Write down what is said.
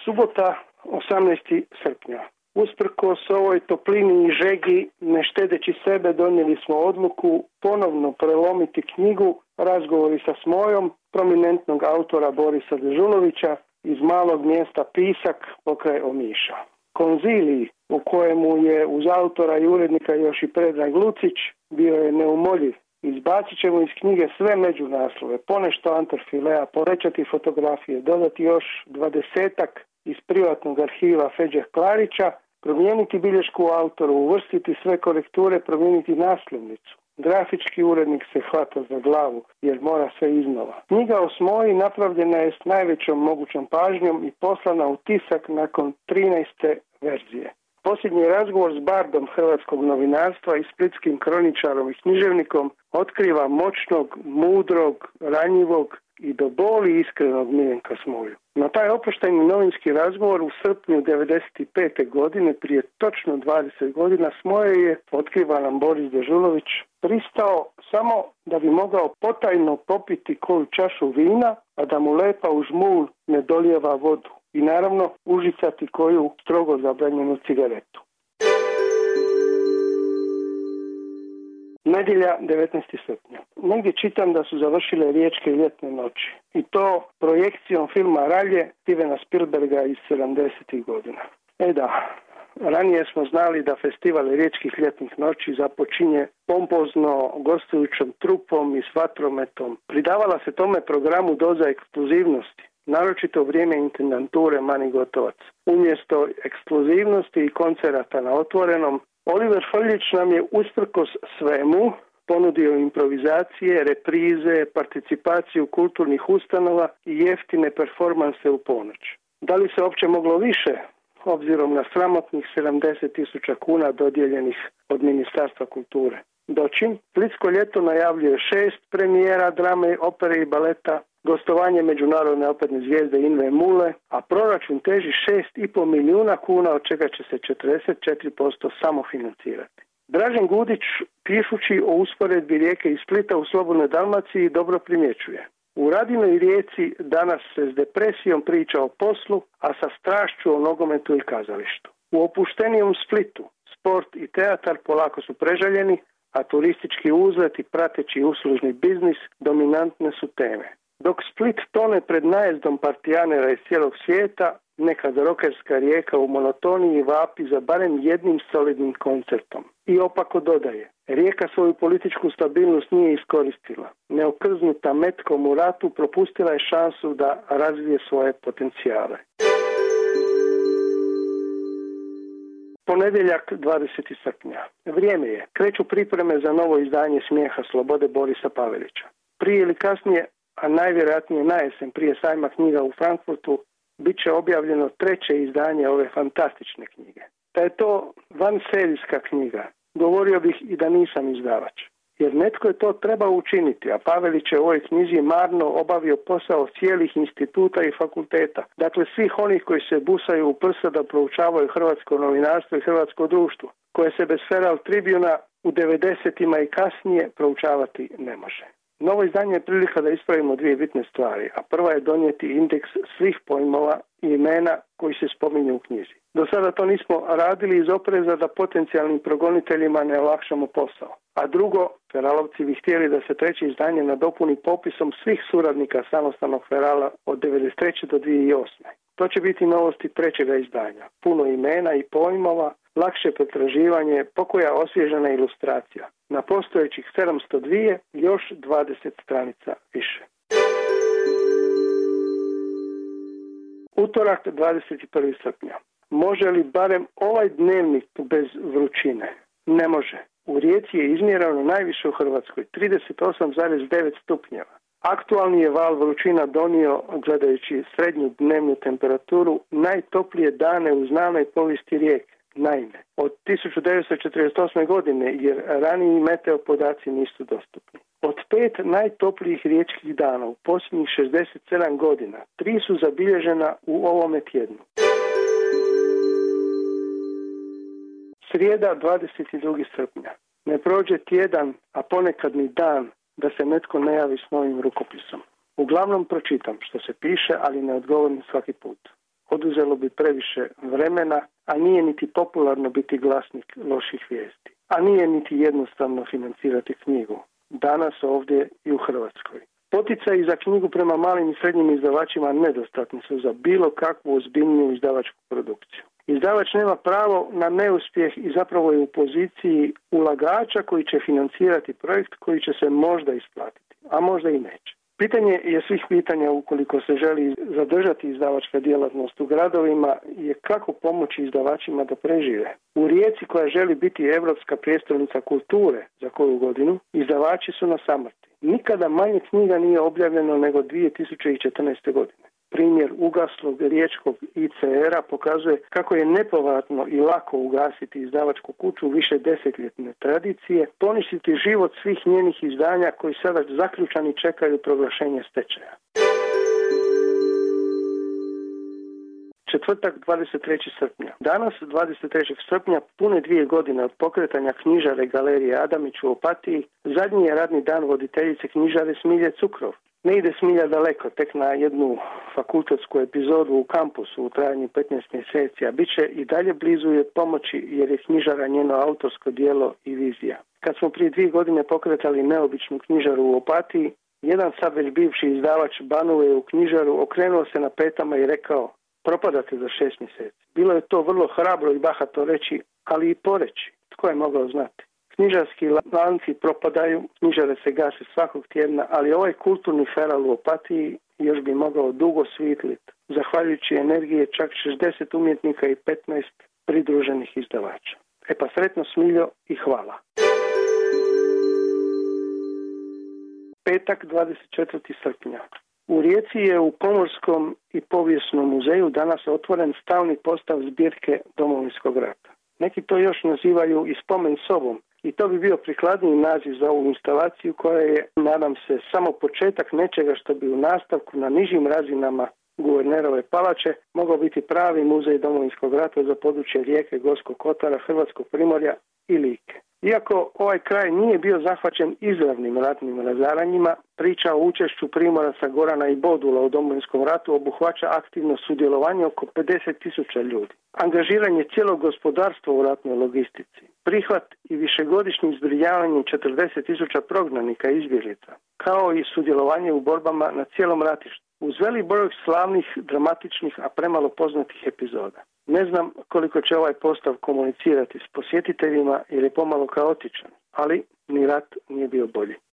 Subota, 18. srpnja. Usprkos ovoj toplini i žegi, ne štedeći sebe, donijeli smo odluku ponovno prelomiti knjigu Razgovori sa Smojom, prominentnog autora Borisa Dežulovića iz malog mjesta Pisak pokraj Omiša. Konzilij, u kojemu je uz autora i urednika još i Predrag Lucić, bio je neumoljiv. Izbacit ćemo iz knjige sve međunaslove, ponešto Anterfilea, povećati fotografije, dodati još 20 iz privatnog arhiva Feđe Klarića, promijeniti bilješku u autoru, uvrstiti sve korekture, promijeniti naslovnicu. Grafički urednik se hvata za glavu jer mora sve iznova. Knjiga o Smoji napravljena je s najvećom mogućom pažnjom i poslana u tisak nakon 13. verzije. Posljednji razgovor s bardom hrvatskog novinarstva i splitskim kroničarom i književnikom otkriva moćnog, mudrog, ranjivog i do boli iskrenog Miljenka Smoju. Na taj opušteni novinski razgovor u srpnju 1995. godine, prije točno 20 godina, Smoje je, otkriva nam Boris Dežulović, pristao samo da bi mogao potajno popiti koju čašu vina, a da mu lepa u žmulj ne dolijeva vodu. I naravno užicati koju strogo zabranjenu cigaretu. Nedjelja, 19. srpnja. Negdje čitam da su završile riječke ljetne noći. I to projekcijom filma Ralje Stevena Spielberga iz 70. godina. Ranije smo znali da festival riječkih ljetnih noći započinje pompozno gostujućom trupom i s vatrometom. Pridavala se tome programu doza ekskluzivnosti, naročito u vrijeme intendanture Mani Gotovac. Umjesto ekskluzivnosti i koncerata na otvorenom, Oliver Frljić nam je usprkos svemu ponudio improvizacije, reprize, participaciju kulturnih ustanova i jeftine performanse u ponoć. Da li se uopće moglo više, obzirom na sramotnih 70.000 kuna dodijeljenih od Ministarstva kulture? Dočim, Splitsko ljeto najavljuje 6 premijera drame, opere i baleta, gostovanje međunarodne operne zvijezde Inve Mule, a proračun teži 6,5 milijuna kuna, od čega će se 44% samofinancirati. Dražen Gudić, pišući o usporedbi Rijeke i Splita u Slobodnoj Dalmaciji, dobro primjećuje. U Radinoj Rijeci danas se s depresijom priča o poslu, a sa strašću o nogometu i kazalištu. U opuštenijem Splitu sport i teatar polako su prežaljeni, a turistički uzlet i prateći uslužni biznis dominantne su teme. Dok Split tone pred najezdom partijanera iz cijelog svijeta, nekad rokerska Rijeka u monotoniji vapi za barem jednim solidnim koncertom. I opako dodaje, Rijeka svoju političku stabilnost nije iskoristila. Neokrznuta metkom u ratu propustila je šansu da razvije svoje potencijale. Ponedjeljak, 20. srpnja. Vrijeme je. Kreću pripreme za novo izdanje Smijeha slobode Borisa Pavelića. Prije ili kasnije, a najvjerojatnije na jesen prije sajma knjiga u Frankfurtu, bit će objavljeno 3. izdanje ove fantastične knjige. Da je to vanserijska knjiga, govorio bih i da nisam izdavač. Jer netko je to trebao učiniti, a Pavelić je u ovoj knjizi marno obavio posao cijelih instituta i fakulteta. Dakle, svih onih koji se busaju u prsa da proučavaju hrvatsko novinarstvo i hrvatsko društvo, koje se bez Feral Tribuna u 90-ima i kasnije proučavati ne može. Novo izdanje je prilika da ispravimo 2 bitne stvari, a prva je donijeti indeks svih pojmova i imena koji se spominju u knjizi. Do sada to nismo radili iz opreza da potencijalnim progoniteljima ne olakšamo posao. A drugo, Feralovci bi htjeli da se 3. izdanje nadopuni popisom svih suradnika samostalnog Ferala od 1993. do 2008. To će biti novosti 3. izdanja. Puno imena i pojmova, lakše pretraživanje, pokoja osvježena ilustracija. Na postojećih 702 još 20 stranica više. Utorak, 21. srpnja. Može li barem ovaj dnevnik bez vrućine? Ne može. U Rijeci je izmjereno najviše u Hrvatskoj, 38,9 stupnjeva. Aktualni je val vrućina donio, gledajući srednju dnevnu temperaturu, najtoplije dane u znanoj povijesti Rijeke. Naime, od 1948. godine, jer raniji meteo podaci nisu dostupni. Od 5 najtoplijih riječkih dana u posljednjih 67 godina, 3 su zabilježena u ovome tjednu. Srijeda, 22. srpnja. Ne prođe tjedan, a ponekad ni dan, da se netko ne javi s novim rukopisom. Uglavnom pročitam što se piše, ali ne odgovorim svaki put. oduzelo bi previše vremena, a nije niti popularno biti glasnik loših vijesti. A nije niti jednostavno financirati knjigu. Danas ovdje i u Hrvatskoj. Poticaji za knjigu prema malim i srednjim izdavačima nedostatni su za bilo kakvu ozbiljniju izdavačku produkciju. Izdavač nema pravo na neuspjeh i zapravo je u poziciji ulagača koji će financirati projekt koji će se možda isplatiti, a možda i neće. Pitanje je svih pitanja ukoliko se želi zadržati izdavačka djelatnost u gradovima je kako pomoći izdavačima da prežive. U Rijeci koja želi biti europska prijestolnica kulture za koju godinu, izdavači su na samrti. Nikada manje knjiga nije objavljeno nego 2014. godine. Primjer ugaslog riječkog ICR-a pokazuje kako je nepovratno i lako ugasiti izdavačku kuću više desetljetne tradicije, poništiti život svih njenih izdanja koji sada zaključani čekaju proglašenje stečaja. Četvrtak 23. srpnja. Danas 23. srpnja, pune 2 godine od pokretanja knjižare Galerije Adamić u Opatiji, zadnji je radni dan voditeljice knjižare Smilje Cukrov. Ne ide Smilja daleko, tek na jednu fakultetsku epizodu u kampusu u trajanju 15 mjeseci, a bit će i dalje blizu je pomoći jer je knjižara njeno autorsko djelo i vizija. Kad smo prije 2 godine pokretali neobičnu knjižaru u Opatiji, jedan sad već bivši izdavač banuje u knjižaru, okrenuo se na petama i rekao: propadate za 6 mjeseci. Bilo je to vrlo hrabro i bahato reći, ali i poreći. Tko je mogao znati? Knjižarski lanci propadaju, knjižare se gase svakog tjedna, ali ovaj kulturni feral u Opatiji još bi mogao dugo svitliti, zahvaljujući energije čak 60 umjetnika i 15 pridruženih izdavača. E pa sretno Smiljo i hvala. Petak 24. srpnja. U Rijeci je u Pomorskom i povijesnom muzeju danas otvoren stalni postav zbirke Domovinskog rata. Neki to još nazivaju i spomen sobom i to bi bio prikladniji naziv za ovu instalaciju koja je, nadam se, samo početak nečega što bi u nastavku na nižim razinama Guvernerove palače mogao biti pravi muzej Domovinskog rata za područje Rijeke, Gorskog kotara, Hrvatskog primorja i Like. Iako ovaj kraj nije bio zahvaćen izravnim ratnim razaranjima, priča o učešću Primoraca, Gorana i Bodula u Domovinskom ratu obuhvaća aktivno sudjelovanje oko 50.000 ljudi. Angažiranje cijelog gospodarstva u ratnoj logistici, prihvat i višegodišnji zbrinjavanje 40.000 prognanika i izbjeglica, kao i sudjelovanje u borbama na cijelom ratištu, uz velik broj slavnih, dramatičnih, a premalo poznatih epizoda. Ne znam koliko će ovaj postav komunicirati s posjetiteljima jer je pomalo kaotičan, ali ni rat nije bio bolji.